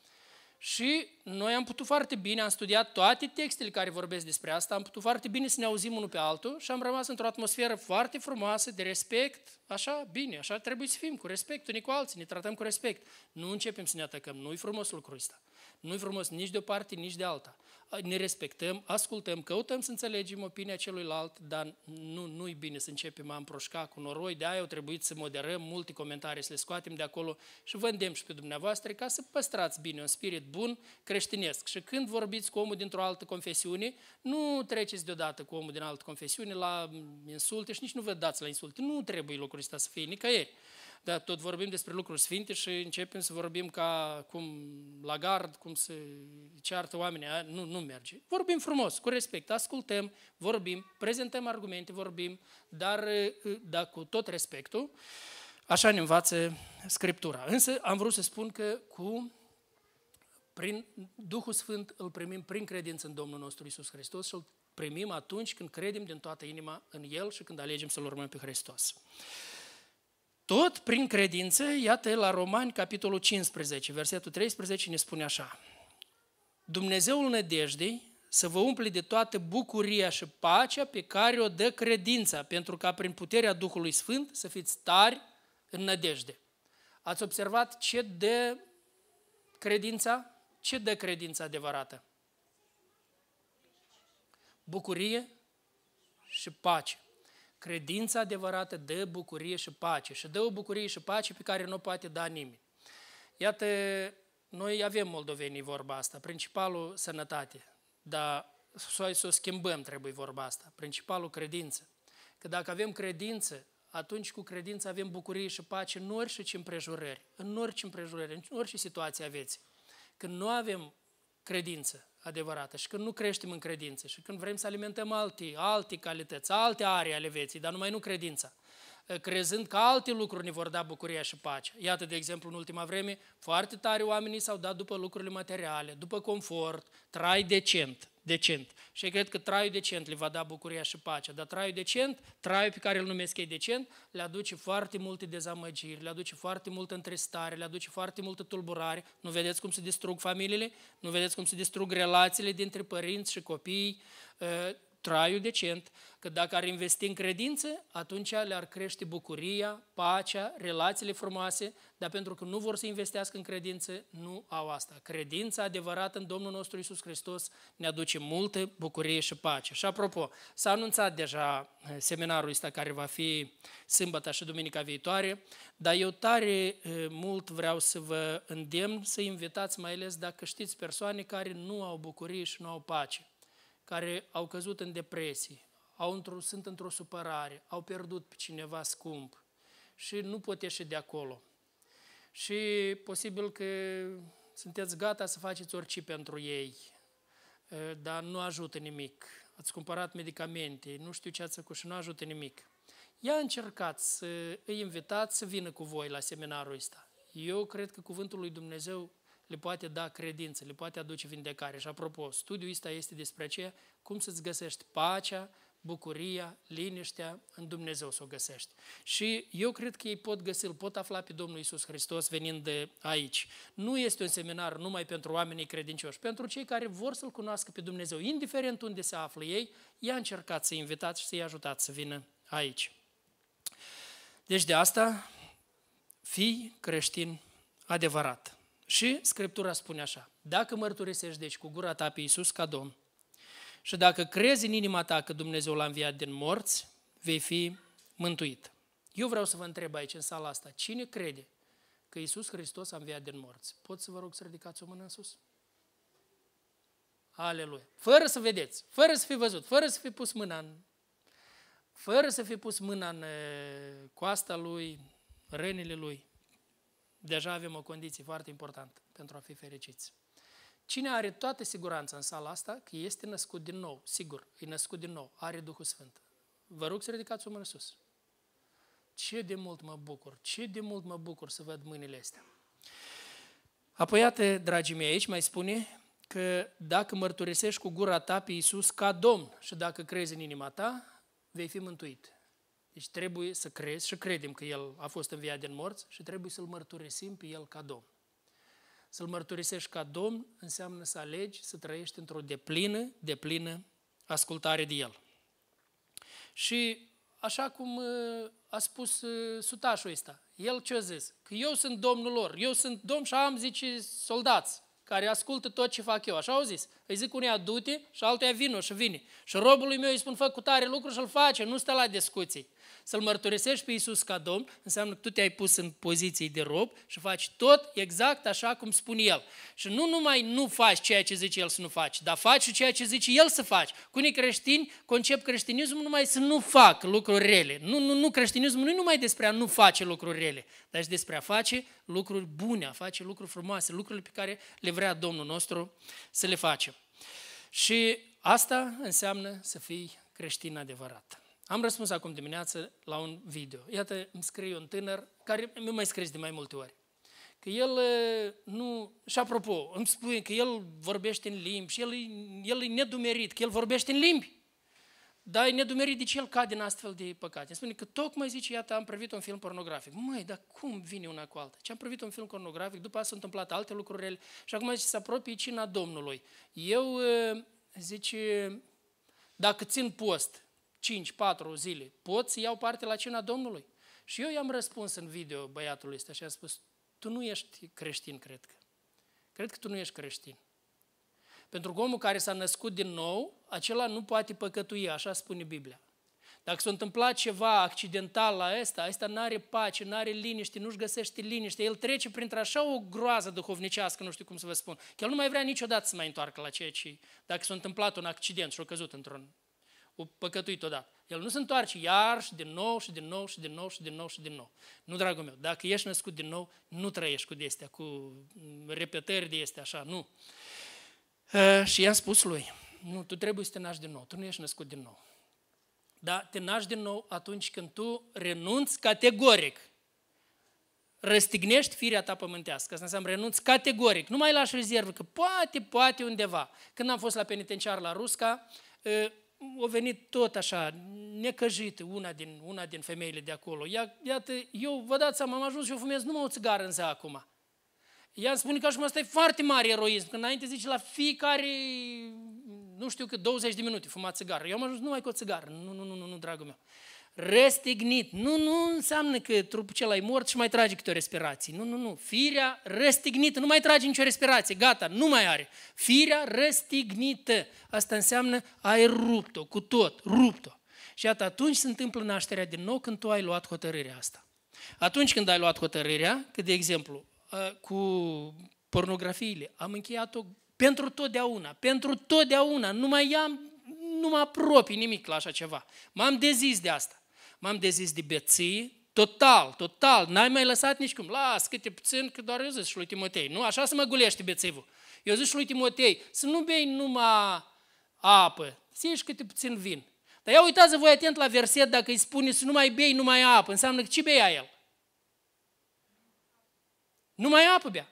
Și noi am putut foarte bine, am studiat toate textele care vorbesc despre asta, am putut foarte bine să ne auzim unul pe altul și am rămas într-o atmosferă foarte frumoasă, de respect, așa, bine, așa trebuie să fim, cu respect unii cu alții, ne tratăm cu respect. Nu începem să ne atacăm, nu-i frumos lucrul ăsta. Nu-i frumos nici de o parte, nici de alta. Ne respectăm, ascultăm, căutăm să înțelegem opinia celuilalt, dar nu, nu-i bine să începem a împroșca cu noroi, de aia au trebuit să moderăm multe comentarii, să le scoatem de acolo și vă îndemn și pe dumneavoastră ca să păstrați bine un spirit bun creștinesc. Și când vorbiți cu omul dintr-o altă confesiune, nu treceți deodată cu omul din altă confesiune la insulte și nici nu vă dați la insulte. Nu trebuie lucrul ăsta să fie nicăieri. Dar tot vorbim despre lucruri sfinte și începem să vorbim ca cum la gard, cum să ceartă oamenii, nu, nu merge. Vorbim frumos, cu respect, ascultăm, vorbim, prezentăm argumente, vorbim, dar, dar cu tot respectul, așa ne învață Scriptura. Însă am vrut să spun că cu, prin Duhul Sfânt îl primim prin credință în Domnul nostru Iisus Hristos și îl primim atunci când credem din toată inima în El și când alegem să-L urmăm pe Hristos. Tot prin credință, iată la Romani, capitolul cincisprezece, versetul treisprezece, ne spune așa: Dumnezeul nădejdei să vă umple de toată bucuria și pacea pe care o dă credința, pentru ca prin puterea Duhului Sfânt să fiți tari în nădejde. Ați observat ce dă credința? Ce dă credința adevărată? Bucurie și pace. Credința adevărată dă bucurie și pace și dă o bucurie și pace pe care nu o poate da nimeni. Iată, noi avem moldovenii vorba asta, principalul sănătate, dar să o schimbăm trebuie vorba asta, principalul credință. Că dacă avem credință, atunci cu credință avem bucurie și pace în orice împrejurări, în orice împrejurări, în orice situație aveți. Când nu avem credință adevărată și când nu creștem în credință și când vrem să alimentăm alte, alte calități, alte arii ale vieții, dar numai nu credința, crezând că alte lucruri ne vor da bucuria și pacea. Iată, de exemplu, în ultima vreme, foarte tare oamenii s-au dat după lucrurile materiale, după confort, trai decent, decent. Și cred că traiul decent le va da bucuria și pacea, dar traiul decent, traiul pe care îl numesc ei decent, le aduce foarte multe dezamăgiri, le aduce foarte multă întristare, le aduce foarte multă tulburare. Nu vedeți cum se distrug familiile? Nu vedeți cum se distrug relațiile dintre părinți și copii? Traiul decent, că dacă ar investi în credință, atunci le-ar crește bucuria, pacea, relațiile frumoase, dar pentru că nu vor să investească în credință, nu au asta. Credința adevărată în Domnul nostru Iisus Hristos ne aduce multă bucurie și pace. Și apropo, s-a anunțat deja seminarul ăsta care va fi sâmbătă și duminica viitoare, dar eu tare mult vreau să vă îndemn să invitați, mai ales dacă știți persoane care nu au bucurie și nu au pace, care au căzut în depresie, au într-o, sunt într-o supărare, au pierdut pe cineva scump și nu pot ieși de acolo. Și posibil că sunteți gata să faceți orice pentru ei, dar nu ajută nimic. Ați cumpărat medicamente, nu știu ce ați făcut și nu ajută nimic. i-a încercat să îi invitați să vină cu voi la seminarul ăsta. Eu cred că cuvântul lui Dumnezeu le poate da credință, le poate aduce vindecare. Și apropo, studiul ăsta este despre aceea cum să-ți găsești pacea, bucuria, liniștea în Dumnezeu să o găsești. Și eu cred că ei pot găsi, îl pot afla pe Domnul Iisus Hristos venind de aici. Nu este un seminar numai pentru oamenii credincioși, pentru cei care vor să-L cunoască pe Dumnezeu, indiferent unde se află ei, i-a încercat să-i invitați și să-i ajutați să vină aici. Deci de asta, fii creștin adevărat. Și Scriptura spune așa, dacă mărturisești deci cu gura ta pe Iisus ca Domn, și dacă crezi în inima ta că Dumnezeu l-a înviat din morți, vei fi mântuit. Eu vreau să vă întreb aici, în sala asta, cine crede că Iisus Hristos a înviat din morți? Pot să vă rog să ridicați o mână în sus? Aleluia! Fără să vedeți, fără să fi văzut, fără să fi pus mâna în, fără să fi pus mâna în coasta lui, rănile lui, deja avem o condiție foarte importantă pentru a fi fericiți. Cine are toată siguranța în sala asta că este născut din nou, sigur, e născut din nou, are Duhul Sfânt. Vă rog să ridicați o mână sus. Ce de mult mă bucur, ce de mult mă bucur să văd mâinile astea. Apoi, iată, dragii mei, aici mai spune că dacă mărturisești cu gura ta pe Iisus ca Domn și dacă crezi în inima ta, vei fi mântuit. Deci trebuie să crezi și credem că El a fost înviat din morți și trebuie să-L mărturisim pe El ca Domn. Să-L mărturisești ca Domn înseamnă să alegi să trăiești într-o deplină, deplină ascultare de El. Și așa cum a spus sutașul ăsta, el ce a zis? Că eu sunt Domnul lor, eu sunt Domn și am, zice, soldați care ascultă tot ce fac eu. Așa au zis. Îi zic uneia, du-te și altuia vino și vine. Și robului meu îi spun, fă cu tare lucru și îl face, nu stă la discuții. Să-L mărturisești pe Iisus ca Domn înseamnă că tu te-ai pus în poziții de rob și faci tot exact așa cum spune El. Și nu numai nu faci ceea ce zice El să nu faci, dar faci și ceea ce zice El să faci. Cu unii creștini concep creștinismul numai să nu fac lucruri rele. Nu, nu, nu, creștinismul nu e numai despre a nu face lucruri rele, dar și despre a face lucruri bune, a face lucruri frumoase, lucrurile pe care le vrea Domnul nostru să le facem. Și asta înseamnă să fii creștin adevărat. Am răspuns acum dimineață la un video. Iată, îmi scrie un tânăr, care mi-a mai scris de mai multe ori, că el nu... Și apropo, îmi spune că el vorbește în limbi și el, el e nedumerit, că el vorbește în limbi. Dar e nedumerit, de ce el cade în astfel de păcate? Îmi spune că tocmai zice, iată, am privit un film pornografic. Măi, dar cum vine una cu alta? Ce am privit un film pornografic, după asta s-au întâmplat alte lucruri și acum zice, se apropie cina Domnului. Eu, zice, dacă țin post, cinci patru zile, pot să iau parte la cina Domnului? Și eu i-am răspuns în video băiatului ăsta și am spus, tu nu ești creștin, cred că. Cred că tu nu ești creștin. Pentru că omul care s-a născut din nou, acela nu poate păcătui, așa spune Biblia. Dacă s-a întâmplat ceva accidental la ăsta, ăsta n-are pace, n-are liniște, nu-și găsește liniște, el trece printr așa o groază duhovnicească, nu știu cum să vă spun, că el nu mai vrea niciodată să mai întoarcă la ceea ce, dacă s-a întâmplat un accident și a căzut într-un o păcătuit odată. El nu se întoarce iar și din nou și din nou și din nou și din nou și din nou. Nu, dragul meu, dacă ești născut din nou, nu trăiești cu de-astea, cu repetări de astea, așa, nu. Uh, și i-am spus lui, nu, tu trebuie să te naști din nou, tu nu ești născut din nou. Dar te naști din nou atunci când tu renunți categoric, răstignești firea ta pământească. Asta înseamnă renunți categoric, nu mai lași rezervă, că poate, poate undeva. Când am fost la penitenciar la Rusca, uh, a venit tot așa, necăjită, una din, una din femeile de acolo. Ia, iată, eu vă dați seama, am ajuns și eu fumez numai o țigară în zi acum. Ea îmi spune că așa asta e foarte mare eroism, că înainte zice la fiecare, nu știu cât, douăzeci de minute fuma țigară. Eu am ajuns numai cu o țigară. Nu, nu, nu, nu, nu, dragul meu. Răstignit. Nu, nu înseamnă că trupul acela e mort și mai trage câte o respirație. Nu, nu, nu. Firea răstignită, nu mai trage nicio respirație. Gata, nu mai are. Firea răstignită. Asta înseamnă ai rupt-o cu tot, rupt-o. Și iată, atunci se întâmplă nașterea din nou când tu ai luat hotărârea asta. Atunci când ai luat hotărârea, că de exemplu, cu pornografiile, am încheiat-o pentru totdeauna, pentru totdeauna, nu mai am, nu mă apropii nimic la așa ceva. M-am dezis de asta. M-am dezis de beție, total, total, n-ai mai lăsat nici cum. Las câte puțin, că doar eu zic și lui Timotei. Nu, așa să mă gulește bețivul. Eu zic și lui Timotei, să nu bei numai apă, să ieși câte puțin vin. Dar ia uitați voi atent la verset, dacă îi spune să nu mai bei, nu mai apă, înseamnă că ce bea el? Nu mai apă bea.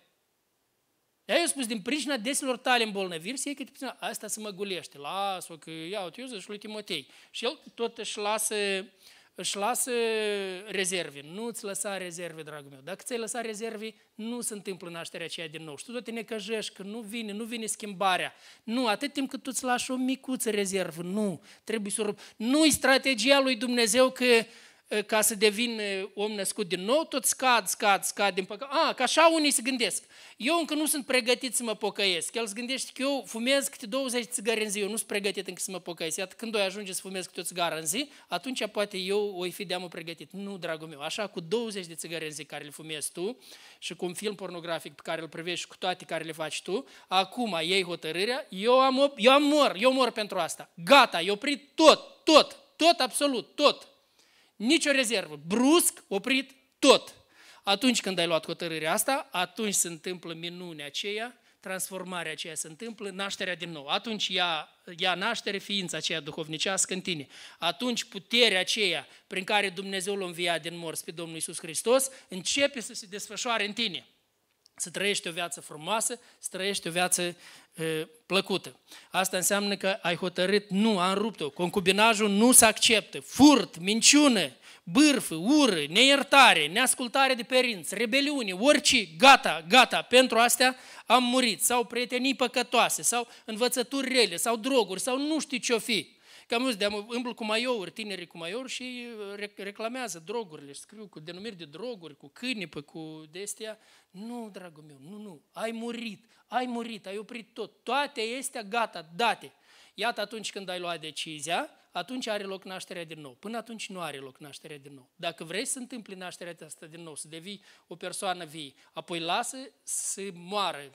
De-aia eu spus, din pricina deselor tale îmbolnăviri, să iei câte puțin, asta să mă gulește, las-o, că ia uite, eu zic lui Timotei. Și el tot își lasă, își lasă rezerve. Nu-ți lăsa rezerve, dragul meu. Dacă ți-ai lăsat rezerve, nu se întâmplă nașterea aceea din nou. Și tu tot te necăjești, că nu vine, nu vine schimbarea. Nu, atât timp cât tu îți lași o micuță rezervă, nu, trebuie să o... Nu-i strategia lui Dumnezeu că ca să devin om născut din nou, tot scad, scad, scad din păcat. Ah, că așa unii se gândesc. Eu încă nu sunt pregătit să mă pocăiesc. El se gândește că eu fumez câte douăzeci de țigări în zi, eu nu sunt pregătit încă să mă pocăiesc. Iată, când o ajunge să fumez câte o țigară în zi, atunci poate eu o fi de-amă pregătit. Nu, dragul meu, așa cu douăzeci de țigări în zi care le fumezi tu și cu un film pornografic pe care îl privești și cu toate care le faci tu, acum iei hotărârea, eu am, eu am mor, eu mor pentru asta. Gata, eu oprit tot, tot, tot, absolut, tot. Nici o rezervă. Brusc, oprit, tot. Atunci când ai luat hotărârea asta, atunci se întâmplă minunea aceea, transformarea aceea se întâmplă, nașterea din nou. Atunci ia, ia naștere ființa aceea duhovnicească în tine. Atunci puterea aceea prin care Dumnezeu l-a înviat din morți pe Domnul Iisus Hristos începe să se desfășoare în tine. Să trăiești o viață frumoasă, să trăiești o viață e, plăcută. Asta înseamnă că ai hotărât, nu, am rupt-o. Concubinajul nu se acceptă. Furt, minciună, bârfă, ură, neiertare, neascultare de părinți, rebeliune, orice, gata, gata, pentru astea am murit. Sau prietenii păcătoase, sau învățături rele, sau droguri, sau nu știu ce-o fi. Cam mulți de îmblu cu maiouri, tinerii cu maiouri și reclamează drogurile, scriu cu denumiri de droguri, cu câinipă, cu de-astea. Nu, dragul meu, nu, nu, ai murit, ai murit, ai oprit tot, toate astea gata, date. Iată atunci când ai luat decizia, atunci are loc nașterea din nou. Până atunci nu are loc nașterea din nou. Dacă vrei să întâmpli nașterea asta din nou, să devii o persoană vie, apoi lasă să moară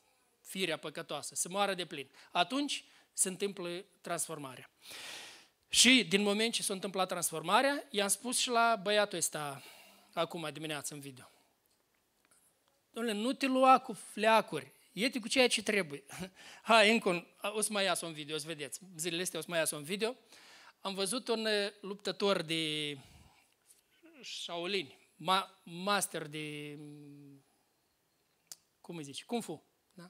firea păcătoasă, să moară de plin. Atunci se întâmplă transformarea. Și din moment ce s-a întâmplat transformarea, i-am spus și la băiatul ăsta acum dimineață în video. Dom'le, nu te lua cu fleacuri, iete cu ceea ce trebuie. Hai, încă un, o să mai iasă un video, o să vedeți. Zilele astea o să mai iasă un video. Am văzut un luptător de Shaolin, ma, master de, cum îi zice, Kung Fu. Da?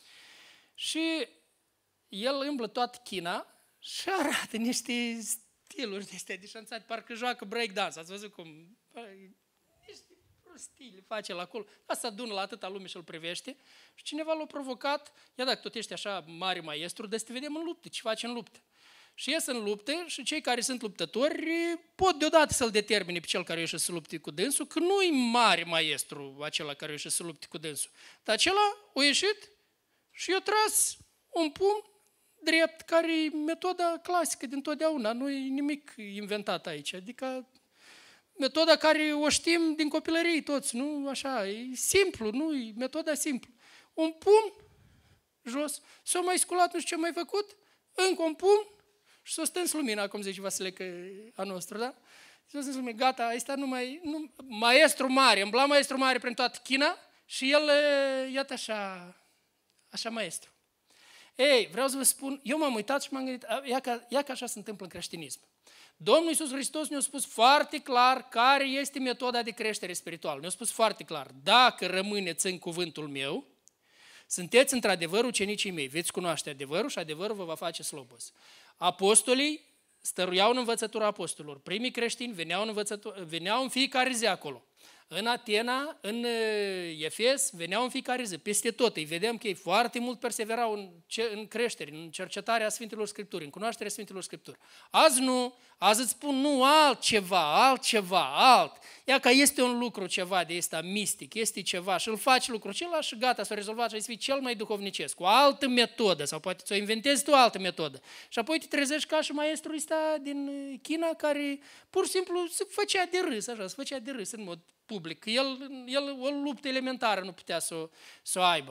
Și el îmblă toată China și arată niște stiluri de astea deșanțate, parcă joacă breakdance. Ați văzut cum... Niște prostile face la acolo. Asta adună la atâta lume și îl privește. Și cineva l-a provocat, ia dacă tot ești așa mare maestru, de să te vedem în luptă, ce faci în luptă. Și ies în lupte și cei care sunt luptători pot deodată să-l determine pe cel care ieșe să lupte cu dânsul, că nu-i mare maestru acela care ieșe să lupte cu dânsul. Dar acela a ieșit și i-a tras un pumn drept, care e metoda clasică din totdeauna, nu e nimic inventat aici. Adică metoda care o știm din copilărie toți, nu așa, e simplu, nu e metoda simplu. Un pumn jos, s-a mai sculat, nu știu ce mai făcut, încă un pumn și s-a stâns lumina, cum zice Vasile a nostru, da? S-a stâns lumina, gata, ăsta nu mai, nu, maestru mare, îmbla maestru mare prin toată China și el, iată așa, așa maestru. Ei, vreau să vă spun, eu m-am uitat și m-am gândit, ia că, ia că așa se întâmplă în creștinism. Domnul Iisus Hristos ne-a spus foarte clar care este metoda de creștere spirituală. Ne-a spus foarte clar, dacă rămâneți în cuvântul meu, sunteți într-adevăr ucenicii mei, veți cunoaște adevărul și adevărul vă va face slobos. Apostolii stăruiau în învățătura apostolilor. Primii creștini veneau în, veneau în fiecare zi acolo. În Atena, în Efes, veneau în fiecare zi, peste tot. Îi vedeam că ei foarte mult perseverau în, în creștere, în cercetarea Sfintelor Scripturi, în cunoașterea Sfintelor Scripturi. Azi nu, azi îți spun nu, altceva, altceva, alt. Ia că este un lucru ceva de ăsta mistic, este ceva și îl faci lucrul acela și gata, s-a rezolvat și ai să fii cel mai duhovnicesc, cu o altă metodă sau poate ți-o inventezi tu o altă metodă. Și apoi te trezești ca și maestrul ăsta din China care pur și simplu se făcea de râs, așa, se făcea de râs în mod public. El, el o luptă elementară nu putea să o, să o aibă.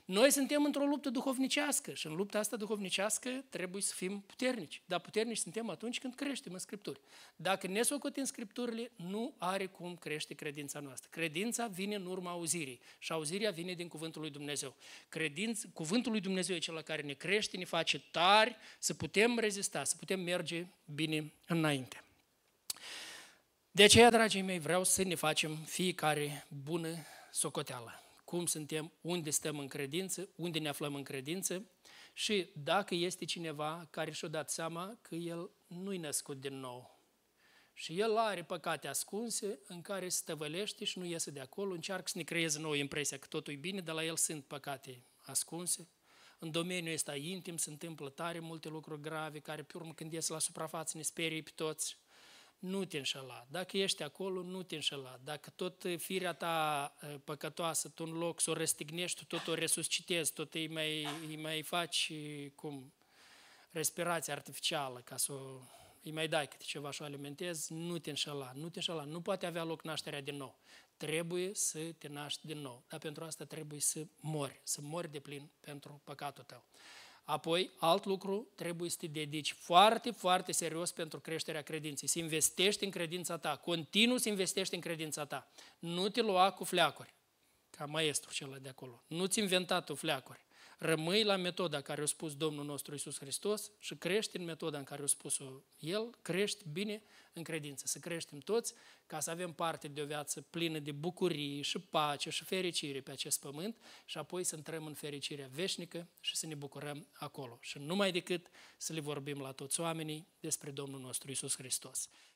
Noi suntem într-o luptă duhovnicească și în lupta asta duhovnicească trebuie să fim puternici. Dar puternici suntem atunci când creștem în Scripturi. Dacă ne socotim Scripturile, nu are cum crește credința noastră. Credința vine în urma auzirii și auzirea vine din Cuvântul lui Dumnezeu. Credința, Cuvântul lui Dumnezeu e cel care ne crește, ne face tari, să putem rezista, să putem merge bine înainte. De aceea, dragii mei, vreau să ne facem fiecare bună socoteală. Cum suntem, unde stăm în credință, unde ne aflăm în credință și dacă este cineva care și-a dat seama că el nu-i născut din nou și el are păcate ascunse în care se tăvălește și nu iese de acolo, încearcă să ne creeze nouă impresia că totul e bine, dar la el sunt păcate ascunse. În domeniul ăsta intim se întâmplă tare multe lucruri grave care pe urmă când ies la suprafață ne sperie pe toți. Nu te înșela. Dacă ești acolo, nu te înșela. Dacă tot firea ta păcătoasă, tu în loc să o răstignești, tu tot o resuscitezi, tot îi mai, îi mai faci cum respirație artificială ca să o, îi mai dai câte ceva și o alimentezi, nu te înșela. Nu te înșela. Nu poate avea loc nașterea din nou. Trebuie să te naști din nou. Dar pentru asta trebuie să mori, să mori de plin pentru păcatul tău. Apoi, alt lucru, trebuie să te dedici foarte, foarte serios pentru creșterea credinței. Să investești în credința ta, continuu să investești în credința ta. Nu te lua cu fleacuri, ca maestru cel de acolo. Nu-ți inventa tu fleacuri. Rămâi la metoda care a spus Domnul nostru Iisus Hristos și crești în metoda în care a spus-o El, crești bine în credință. Să creștem toți ca să avem parte de o viață plină de bucurie și pace și fericire pe acest pământ și apoi să intrăm în fericirea veșnică și să ne bucurăm acolo. Și numai decât să le vorbim la toți oamenii despre Domnul nostru Iisus Hristos.